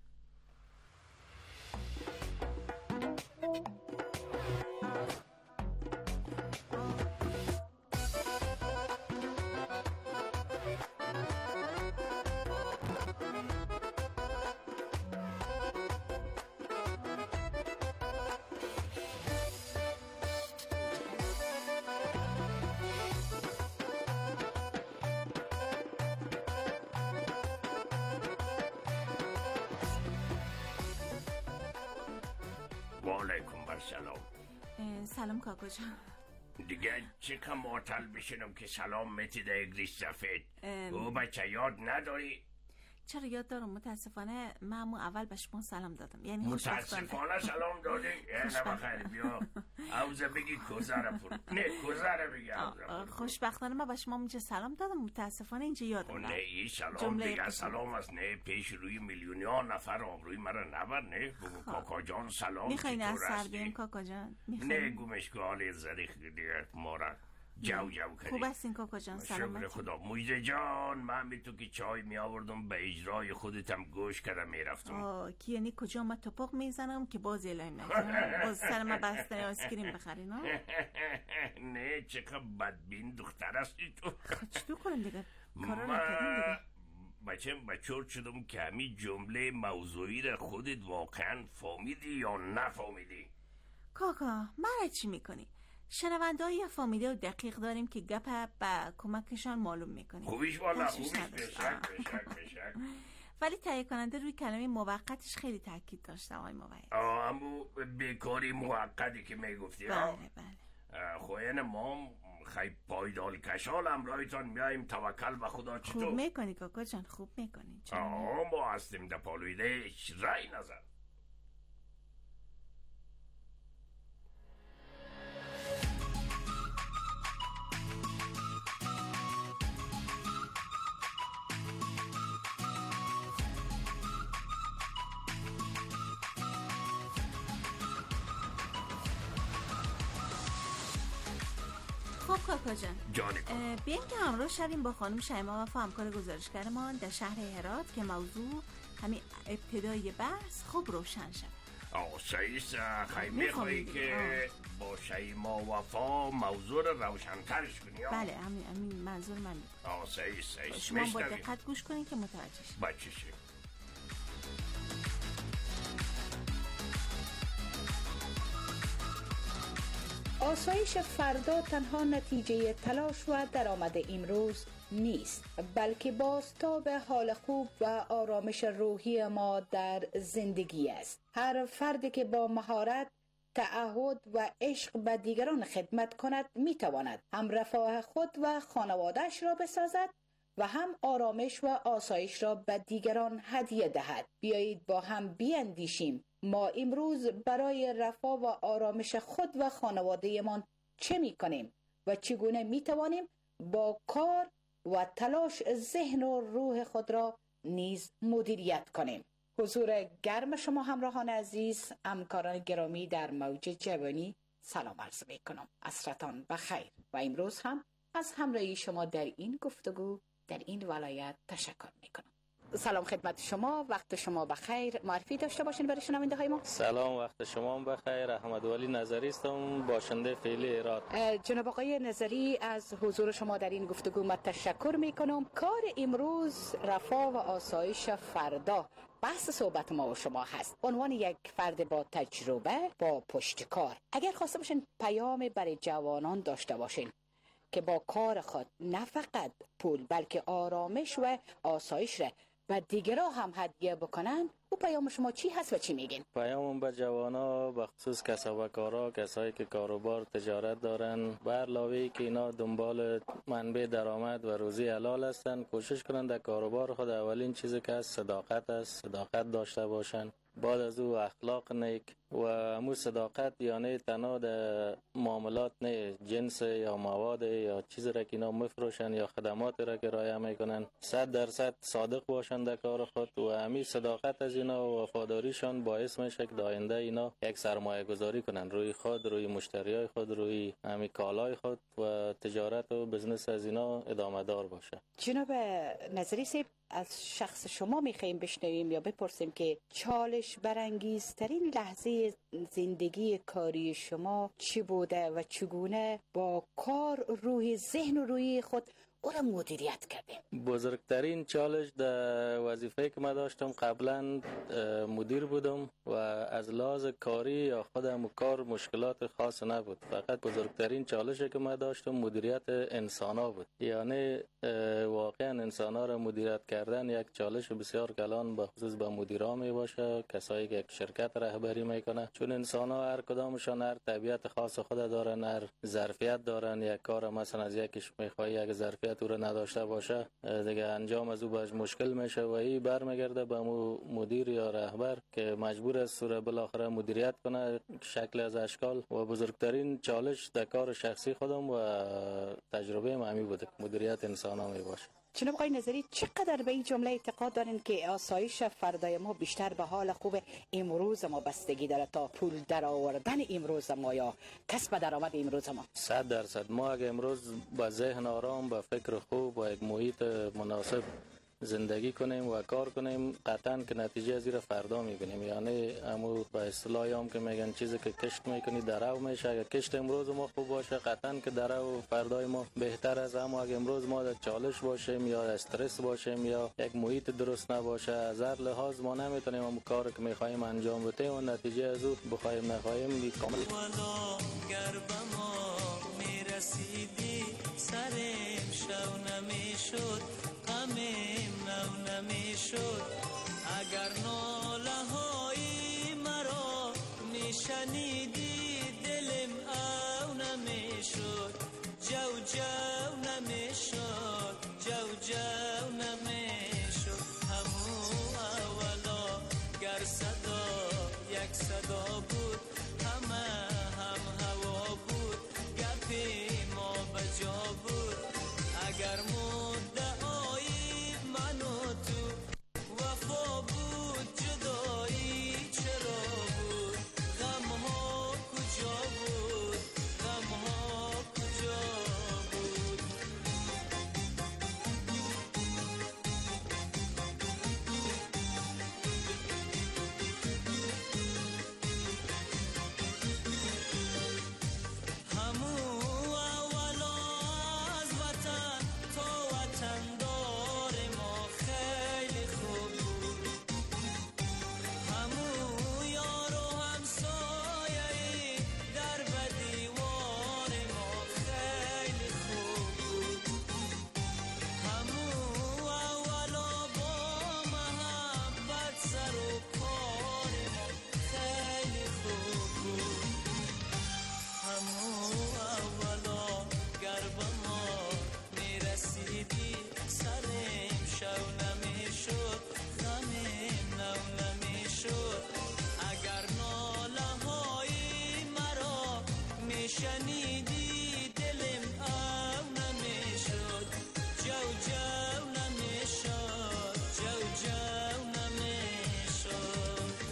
و علیکم السلام. سلام کاکا جان. دیگه چه معطل بشنم که سلام متی در اگریش سفید. او بچه یاد نداری؟ چرا یاد دارم، متاسفانه من اول به شما سلام دادم، یعنی متاسفانه سلام دادی؟ نه بخیر بیا عوضه بگی کوزاره پر نه کوزاره بگی عوضه. خوشبختانه من به شما اینجا سلام دادم، متاسفانه اینجا یادم نه این سلام دیگه سلام است، نه پیش روی میلیونیا نفر آبروی مرا نبر. نه بگو کاکا جان سلام. میخواین از سر بیم کاکا جان؟ نه گومش که حالی زریخ دیگه مارا جو کنی. خوب هستین کاکا جان؟ سلامتی. شکر خدا. مویزه جان من به تو که چای می آوردم به اجرای خودتم گوش کردم می رفتم. کی یعنی کجا من توپق میزنم که باز اعلام نکنم باز سر من بسته آیسکریم بخرین ها؟ نه چقدر بدبین دختر هستی تو. چطور کنم دیگه کارا نکردیم دیگه. بچم بچور شدم که همین جمله موضوعی را خودت واقعا فهمیدی یا نفهمیدی؟ کاکا من چی میکنی؟ شنونده‌ای یا فامیلی دقیق داریم که گپ به کمکشان معلوم میکنیم. خوبیش والا خوبیش بشک. ولی تهیه کننده روی کلمه موقتش خیلی تاکید داشته آقای موقت. اما بیکاری موقتی که میگفتی. بله. خوین ما خیلی پایدال کشال امرایتان میاییم توکل به خدا. چطور؟ خوب میکنی کاکا جان، خوب میکنی. ما هستیم در پالویدهش رای نظر. خب کاکا جان بیاین که همراه شدیم با خانم شیما و همکار گزارشگرمان در شهر هرات که موضوع همین ابتدای بحث خوب روشن شد. سعیس خیلی میخوایی که با شیما وفا موضوع رو روشن‌ترش کنی؟ بله همین منظور من. سعیس شما با دقت گوش کنین که متوجه شید. بچه شید. آسایش فردا تنها نتیجه تلاش و درآمد امروز نیست، بلکه بازتاب حال خوب و آرامش روحی ما در زندگی است. هر فردی که با مهارت، تعهد و عشق به دیگران خدمت کند میتواند هم رفاه خود و خانواده‌اش را بسازد و هم آرامش و آسایش را به دیگران هدیه دهد. بیایید با هم بیاندیشیم ما امروز برای رفاه و آرامش خود و خانواده‌مان چه می‌کنیم و چگونه می‌توانیم با کار و تلاش ذهن و روح خود را نیز مدیریت کنیم. حضور گرم شما همراهان عزیز، همکاران گرامی در موج جوانی، سلام عرض می‌کنم. عصرتان بخیر و امروز هم از همراهی شما در این گفتگو در این ولایت تشکر می‌کنم. سلام خدمت شما، وقت شما بخیر. معرفی داشته باشین برای شنونده های ما. سلام، وقت شما بخیر. احمد ولی نظری هستم، باشنده فعلی هرات. جناب آقای نظری از حضور شما در این گفتگو من تشکر میکنم. کار امروز، رفاه و آسایش فردا، بحث صحبت ما و شما هست. عنوان یک فرد با تجربه، با پشتکار. اگر خواسته باشین پیام برای جوانان داشته باشین که با کار خود نه فقط پول بلکه آرامش و آسایش را و دیگرها هم هدیه بکنن، او پیام شما چی هست و چی میگین؟ پیامم به جوانا، به خصوص کسب و کارها، کسایی که کاروبار تجارت دارن، به علاوه که اینا دنبال منبع درآمد و روزی حلال هستن، کوشش کنن در کاروبار خود اولین چیزی که هست صداقت است. صداقت داشته باشن. بعد از او اخلاق نیک و همون صداقت یعنی تنها در معاملات نه جنس یا مواد یا چیزی را که اینا مفروشن یا خدمات را که رایه میکنن 100% صادق باشن در کار خود و همین صداقت از اینا و وفاداریشان باعث میشه که آینده اینا یک سرمایه گذاری کنن روی خود، روی مشتریای خود، روی همین کالای خود و تجارت و بزنس از اینا ادامه دار باشه. جناب نظری صاحب، از شخص شما میخوایم بشنویم یا بپرسیم که چالش برانگیزترین لحظه زندگی کاری شما چی بوده و چگونه با کار روی ذهن و روی خود او را مدیریت کردیم؟ بزرگترین چالش در وظیفه که من داشتم، قبلا مدیر بودم و از لحاظ کاری یا خودم کار مشکلات خاص نبود. فقط بزرگترین چالشی که من داشتم مدیریت انسانا بود. یعنی واقعا انسانا را مدیریت کردن یک چالش بسیار کلان به خصوص به مدیرا می باشه، کسایی که یک شرکت رهبری میکنه، چون انسانا هر کدامشان هر طبیعت خاص خود دارن، هر ظرفیت دارن. یک کار مثلا از یکیش میخوای یک ظرفیت او را نداشته باشه دیگه انجام از او باش مشکل میشه و این برمیگرده به مدیر یا رهبر که مجبور است او را بالاخره مدیریت کنه شکل از اشکال. و بزرگترین چالش در کار شخصی خودم و تجربه من همین بوده، مدیریت انسانا می باشه. جناب آقای نظری، چقدر به این جمله اعتقاد دارین که آسایش فردای ما بیشتر به حال خوب امروز ما بستگی داره تا پول در آوردن امروز ما یا کسب درآمد امروز ما؟ 100% ما اگه امروز با ذهن آرام، با فکر خوب و یک محیط مناسب زندگی کنیم و کار کنیم، قطعا که نتیجه از این فردا میبینیم. یعنی همو به اصطلاحی هم که میگن چیزی که کشت میکنی درو میشه. اگر کشت امروز ما خوب باشه قطعا که درو فردای ما بهتر از. اما اگر امروز ما در چالش باشیم یا استرس باشیم یا یک محیط درست نباشه، از هر لحاظ ما نمیتونیم هم کار که میخوایم انجام بدیم و نتیجه از او بخوایم نخوایم کامل. میرسیدی سرم شو نمیشد، نمیشد اگر ناله های مرا میشنیدی، دلم او نمیشد، جو نمیشد، جو نمیشد. همو اولا گر صدا یک صدا بود، همه هم هوا بود، گپی ما بجا بود. اگر شنیدی، دلم او نمیشد، جو نمیشد، جو نمیشد.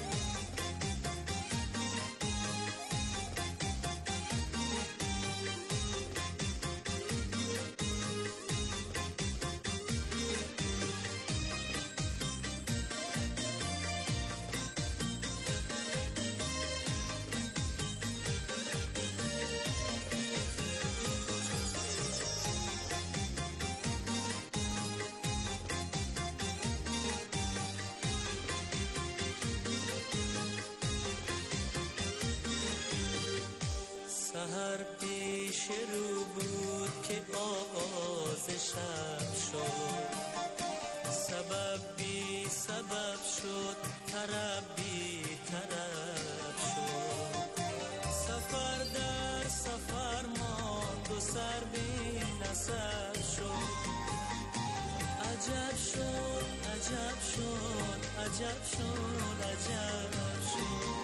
سحر پیش رو بود که آغاز شب شد، سبب بی سبب شد، طرب بی طرب شد. سفر در سفر ماند و سر بی نسب شد. عجب شد، عجب شد، عجب شد، عجب شد.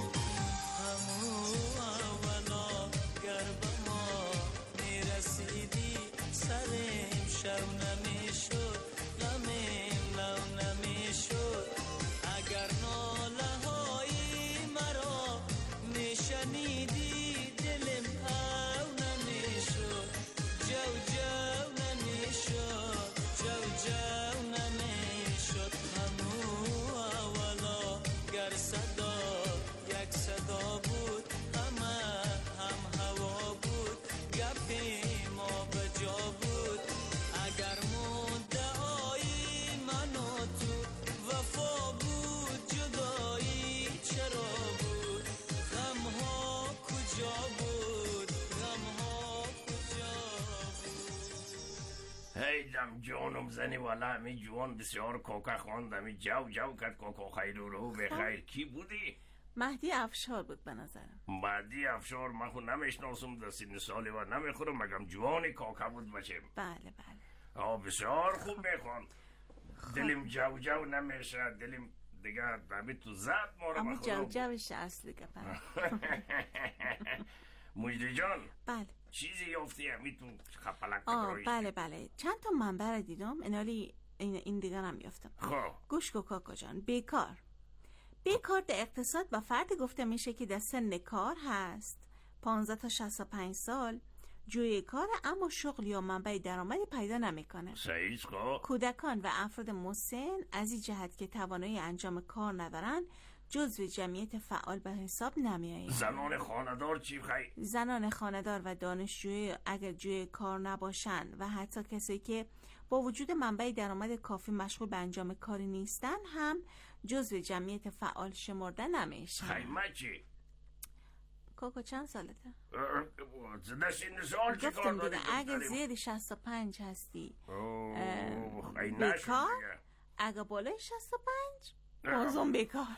سرم شو نمیشد، غمم نو نمیشد. اگر ناله های مرا میشنیدی، دلم او نمیشد، جو نمیشد، جو نمیشد. همو اولا گر صدا هم جانم زنی والا همی جوان بسیار کوکا خواند همی جو کرد کوکا خیر رو بخیر. کی بودی؟ مهدی افشار بود به نظرم. مهدی افشار من خود نمیشناسم، در سن سالی و نمیخورم، مگم جوانی کوکا بود بچه. بله بسیار خوب میخوان. دلم جو نمیشه، دلم دیگه همی تو زد ما رو. اما جوش اصل دیگه. مجری جان. بله. چیزی یافتی همی تو خپلک بله چند تا منبع دیدم، این دیگر هم یافتم. گوش کو کاکا جان. بیکار در اقتصاد و فرد گفته میشه که در سن کار هست، 15 تا 65 سال، جوی کار اما شغل یا منبع درآمدی پیدا نمیکنه. کودکان و افراد مسن از این جهت که توانایی انجام کار ندارن جزو جمعیت فعال به حساب نمیآیند. زنان خانه‌دار چی خیلی؟ زنان خانه‌دار و دانشجوی اگر جوی کار نباشن و حتی کسایی که با وجود منبع درآمد کافی مشغول به انجام کاری نیستن هم جزو جمعیت فعال شمرده نمیشن. خیمه چی؟ کوکو چند سالته؟ سال چی کار داری؟ اگر زیر 65 هستی بیکار، اگر بالای 65 بازم بیکار.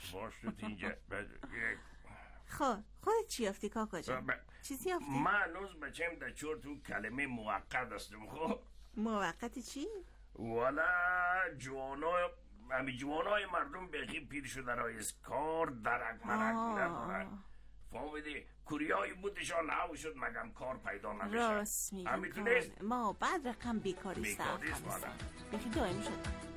خودت چی یافتی کاکا جان؟ چیزی یافتی؟ من هنوز بچم در چور تو کلمه موقت هستم. موقت چی؟ والا جوانای مردم بخی پیر شده رای از کار درک ندارن. فهمیدی؟ کوریایی بودشان هاو شد مگم کار پیدا نمیشه. راست میگن. ما بعد رقم بیکاریست بخی دائم شد.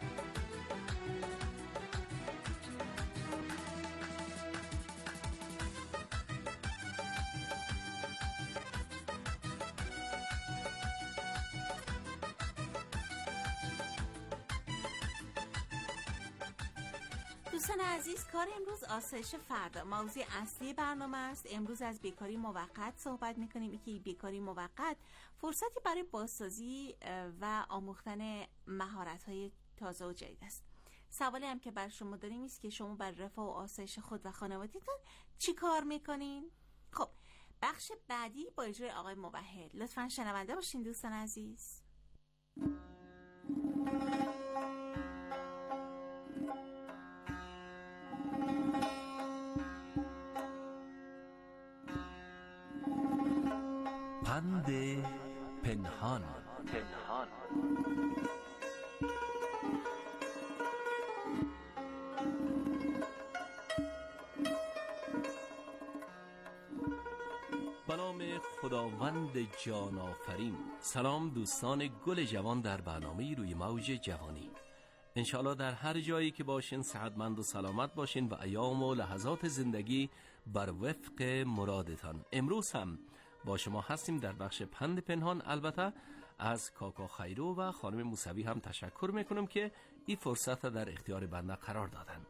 دوستان عزیز، کار امروز آسایش فردا موضوع اصلی برنامه است. امروز از بیکاری موقت صحبت میکنیم که بیکاری موقت فرصتی برای بازسازی و آموختن مهارت‌های تازه و جدید است. سوالی هم که بر شما داریم است که شما بر رفاه و آسایش خود و خانوادگیتون چی کار میکنین؟ خب بخش بعدی با اجرای آقای موحد. لطفاً شنونده باشین دوستان عزیز. پند پنهان. به نام خداوند جان آفرین. سلام دوستان گل جوان در برنامه روی موج جوانی. انشالله در هر جایی که باشین صحتمند و سلامت باشین و ایام و لحظات زندگی بر وفق مرادتان. امروز هم با شما هستیم در بخش پند پنهان. البته از کاکا خیرو و خانم موسوی هم تشکر میکنم که این فرصت در اختیار بنده قرار دادن.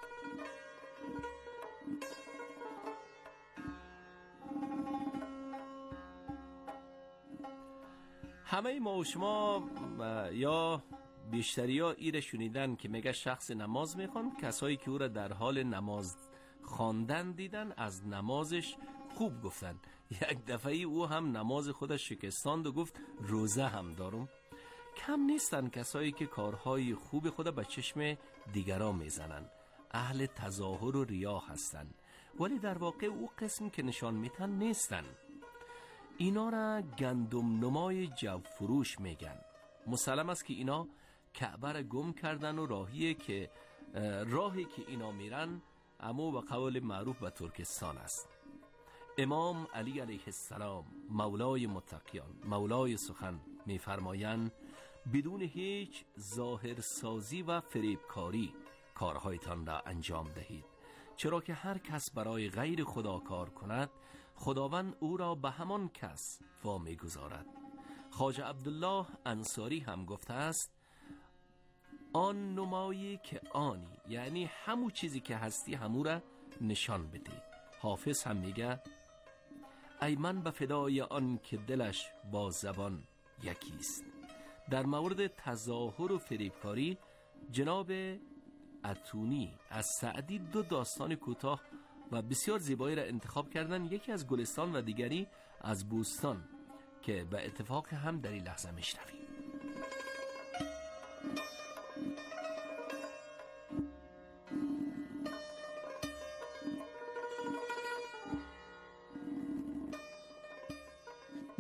همه ما و شما یا بیشتری ها ایره شنیدن که میگه شخص نماز میخوان، کسایی که او را در حال نماز خواندن دیدن از نمازش خوب گفتن. یک دفعه او هم نماز خودش شکستاند و گفت روزه هم دارم. کم نیستن کسایی که کارهای خوب خود به چشم دیگران میزنن، اهل تظاهر و ریا هستن، ولی در واقع او قسم که نشان میتن نیستن. اینا را گندم نمای جو فروش میگن. مسلم است که اینا کعبه را گم کردن و راهی که اینا میرن اما به قول معروف به ترکستان است. امام علی علیه السلام مولای متقیان، مولای سخن میفرمایند بدون هیچ ظاهرسازی و فریبکاری کارهایتان را انجام دهید، چرا که هر کس برای غیر خدا کار کند خداوند او را به همان کس وامی گذارد. خواجه عبدالله انصاری هم گفته است آن نمایی که آنی، یعنی همو چیزی که هستی همو را نشان بده. حافظ هم میگه ای من به فدای آن که دلش با زبان یکیست. در مورد تظاهر و فریبکاری جناب اتونی از سعدی دو داستان کوتاه و بسیار زیبایی را انتخاب کردن، یکی از گلستان و دیگری از بوستان که به اتفاق هم در این لحظه میشنویم.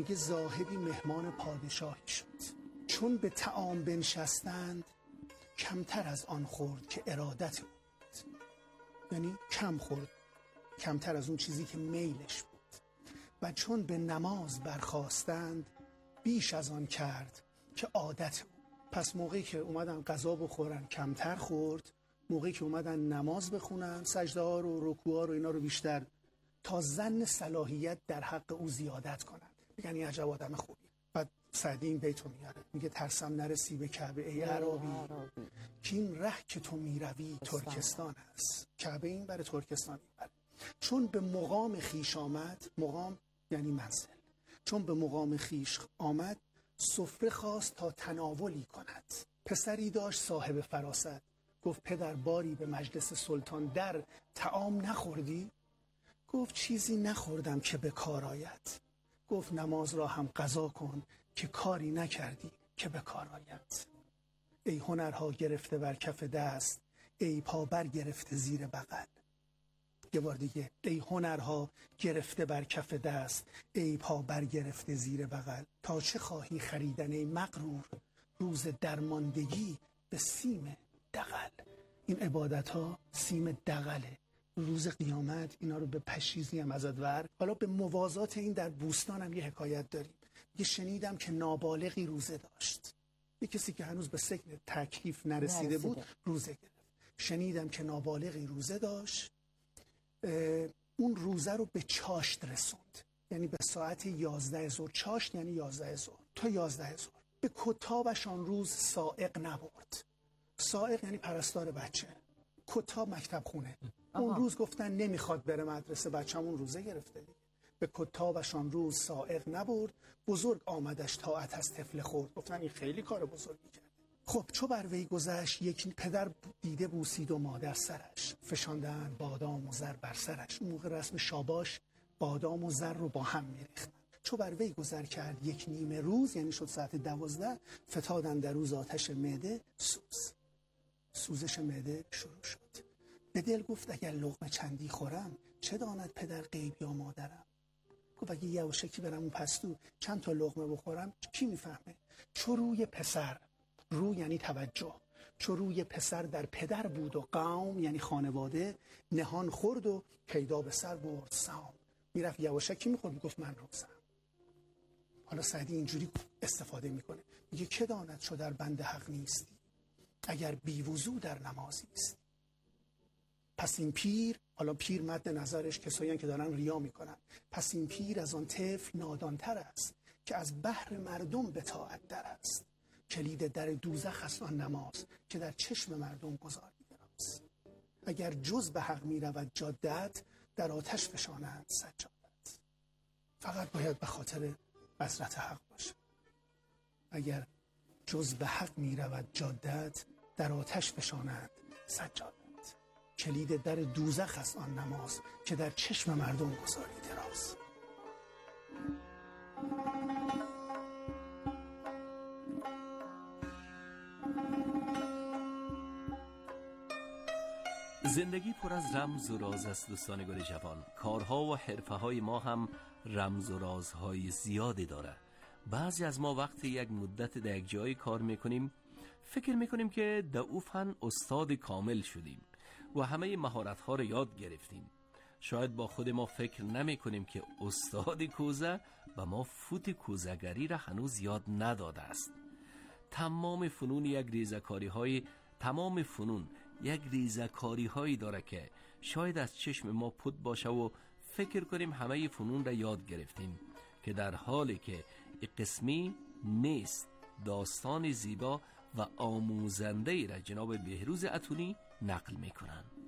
میگه زاهدی مهمان پادشاهی شد، چون به طعام بنشستند کمتر از آن خورد که ارادت بود. یعنی کم خورد، کمتر از اون چیزی که میلش بود. و چون به نماز برخاستند بیش از آن کرد که عادت بود. پس موقعی که اومدن غذا بخورن کمتر خورد، موقعی که اومدن نماز بخونن سجده ها رو رکوع ها رو اینا رو بیشتر، تا ظن صلاحیت در حق او زیادت کنن. یعنی عجب آدم خوبی. بعد سعدی این بیتو میاره، میگه ترسم نرسی به کعبه ای عربی، که این ره که تو میروی ترکستان است. کعبه این برای ترکستان میبره. چون به مقام خیش آمد، مقام یعنی منزل، چون به مقام خیش آمد سفره خواست تا تناولی کند. پسری داشت صاحب فراست، گفت پدر باری به مجلس سلطان در طعام نخوردی؟ گفت چیزی نخوردم که به کار آید. گفت نماز را هم قضا کن که کاری نکردی که به کار آید. ای هنرها گرفته بر کف دست، ای پا بر گرفته زیر بغل. یه بار دیگه، ای هنرها گرفته بر کف دست، ای پا بر گرفته زیر بغل. تا چه خواهی خریدن ای مغرور، روز درماندگی به سیم دغل. این عبادت ها سیم دغله. روز قیامت اینا رو به پشیزی هم ازت ور. حالا به موازات این در بوستان هم یه حکایت داریم. یه شنیدم که نابالغی روزه داشت، یه کسی که هنوز به سن تکلیف نرسیده بود روزه گرفت. شنیدم که نابالغی روزه داشت، اون روزه رو به چاشت رسوند، یعنی به ساعت 11 ظهر. چاشت یعنی 11 ظهر تا 11 ظهر. به کتابش آن روز سائق نبرد. سائق یعنی پرستار بچه، کتاب مکتب خونه. اون روز گفتن نمیخواد بره مدرسه، بچه‌مون روزه گرفته دیگه. به کتابش آن روز سائق نبرد، بزرگ آمدش طاعت از طفل خورد. گفتن این خیلی کار بزرگی کرد. خب چو بر وی گذشت، یک پدر دیده بوسید و مادر سرش، فشاندن بادام و زر بر سرش. اون موقع رسم شاباش بادام و زر رو با هم میریختن. چو بر وی گذر کرد یک نیمه روز، یعنی شد ساعت 12، فتادن در روز آتش معده سوزش معده شروع شد. به دل گفت اگر لقمه چندی خورم، چه داند پدر غیب یا مادرم. گفت اگه یواشکی برم اون پستو چند تا لقمه بخورم کی میفهمه. چو روی پسر، رو یعنی توجه، چو روی پسر در پدر بود و قوم یعنی خانواده، نهان خورد و پیدا به سر برد سام. میرفت یواشکی میخورد، میگفت من روزم. حالا سعدی اینجوری استفاده میکنه، میگه که داند چو در بند حق نیستی، اگر بی وضو در نمازی است. پس این پیر، حالا پیر مد نظرش کسایی که دارن ریا میکنن، پس این پیر از آن طفل نادانتر است، که از بحر مردم به طاعت در است. کلید در دوزخ است آن نماز، که در چشم مردم گذاری دراز. اگر جز به حق میرود جادت، در آتش فشانند سجادت. فقط باید به خاطر بصرت حق باشه. اگر جز به حق میرود جادت، در آتش فشانند سجادت. کلید در دوزخ است آن نماز، که در چشم مردم گذاری دراز. زندگی پر از رمز و راز است دوستان گل جوان. کارها و حرفه های ما هم رمز و رازهای زیادی داره. بعضی از ما وقتی یک مدت در یک جایی کار میکنیم فکر میکنیم که در او فن استاد کامل شدیم و همه مهارت ها رو یاد گرفتیم. شاید با خود ما فکر نمی کنیم که استاد کوزه و ما فوت کوزه‌گری را هنوز یاد نداده است. تمام فنون یک ریزکاری هایی داره که شاید از چشم ما پود باشه و فکر کنیم همه فنون را یاد گرفتیم، که در حالی که قسمی نیست. داستان زیبا و آموزنده را جناب بهروز اتونی نقل میکنند.